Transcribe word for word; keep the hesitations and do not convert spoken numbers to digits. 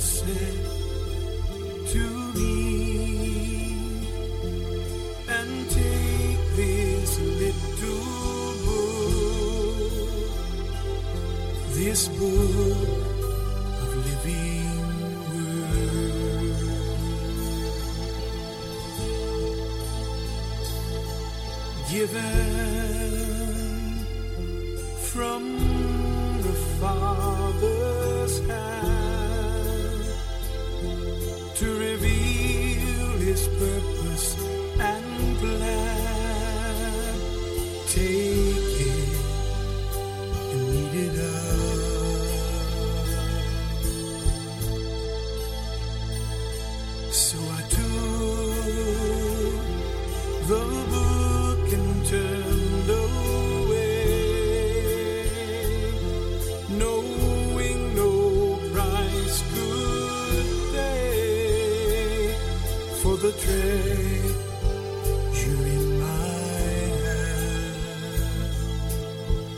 said to me, and take this little book, this book of living word, given from the Father's hand to reveal His purpose and plan. Take it and eat it up. So I took the book and turned away, knowing no price could pay for the treasure